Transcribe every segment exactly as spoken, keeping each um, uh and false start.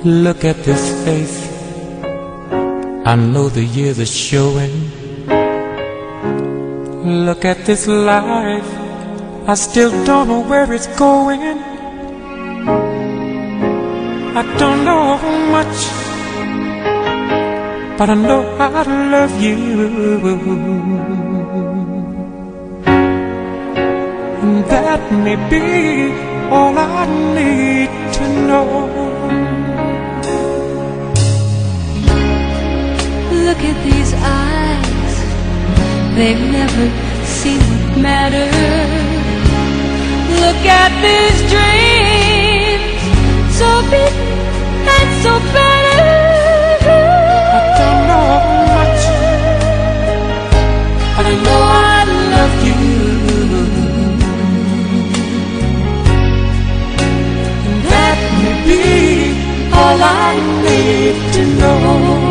Look at this face, I know the years are showing. Look at this life, I still don't know where it's going. I don't know much, but I know I love you. And that may be all I need to know. Look at these eyes, they've never seen what matters. Look at these dreams, so big and so better. I don't know much, but I know I love you. And that may be all I need to know.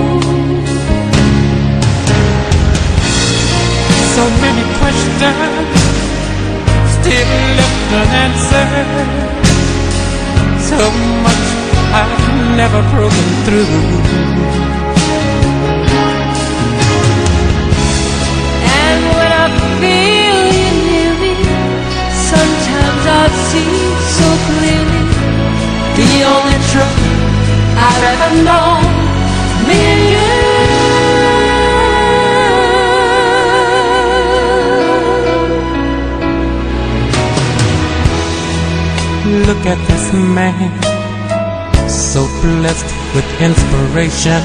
So many questions still left unanswered. So much I've never broken through. And when I feel you near me, sometimes I see so clearly the only truth I've ever known, me and you. Look at this man, so blessed with inspiration.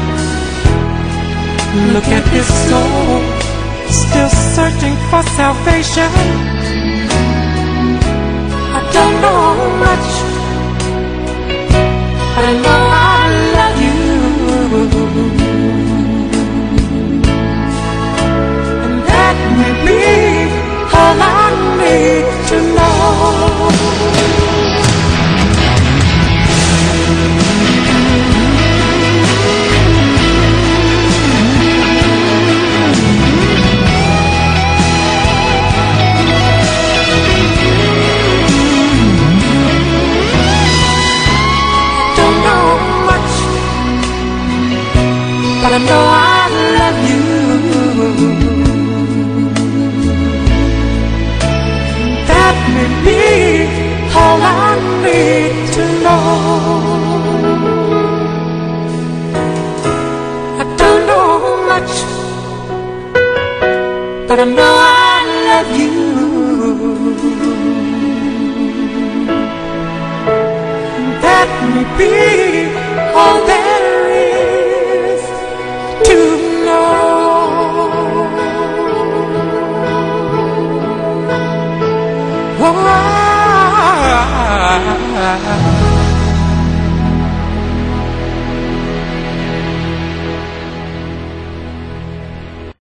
Look at his soul, still searching for salvation. I don't know much, but I know I love you. And that may be all I need to know. But I know I love you. That may be all I need to know. I don't know much, but I know I love you. That may be all there is to know. Oh, I, I, I,